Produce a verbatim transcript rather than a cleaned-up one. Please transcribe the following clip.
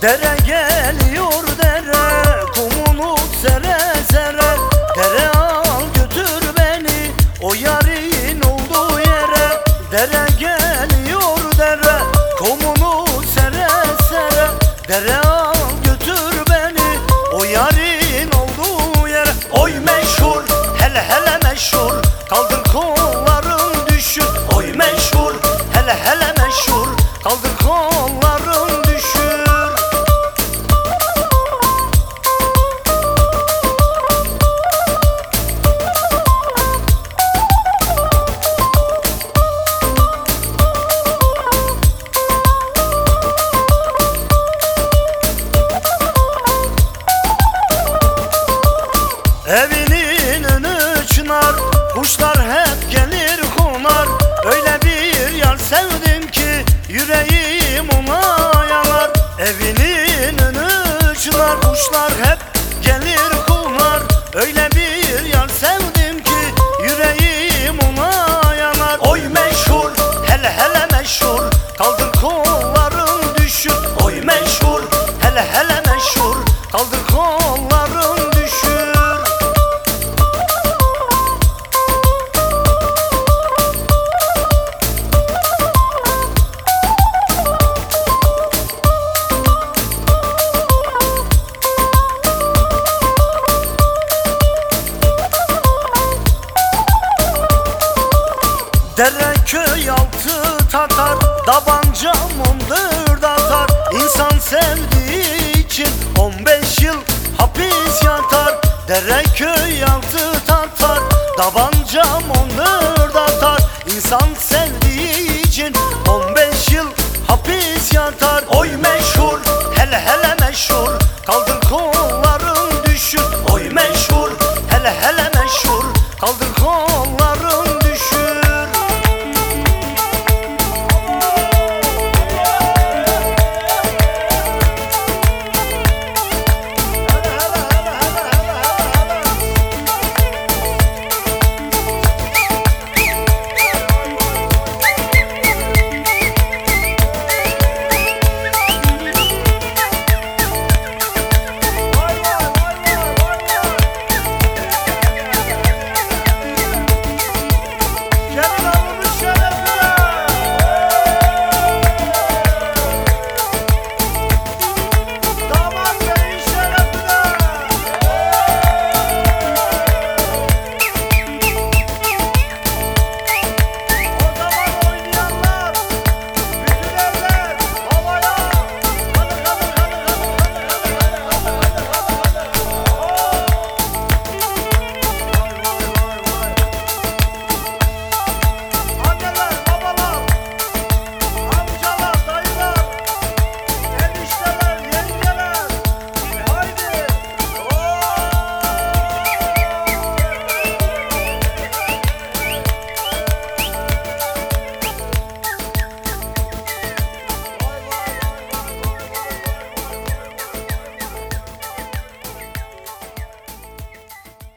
Dere geliyor dere, kumunu sere sere. Dere al götür beni o yarın olduğu yere. Dere geliyor dere, kumunu sere sere. Dere al götür beni o yarın olduğu yere. Oy meşhur, hele hele meşhur, kaldır kolların düşür. Oy meşhur, hele hele meşhur, kaldır kolların düşür. Evinin önü çınar, kuşlar hep gelir konar. Öyle bir yar sevdim ki yüreğim ona yanar. Evinin önü çınar, kuşlar hep gelir konar. Öyle bir yar sevdim ki yüreğim ona yanar. Oy meşhur, hele hele meşhur, kaldır kolların düşür. Oy meşhur, hele hele meşhur, kaldır kolların düşür. Dere köy altı tatar, tabanca mundur datar. İnsan sevdiği için on beş yıl hapis yatar. Dere köy altı tatar, tabanca mundur datar. İnsan sevdiği için on beş yıl hapis yatar. Oy meşhur, hele hele meşhur, kaldır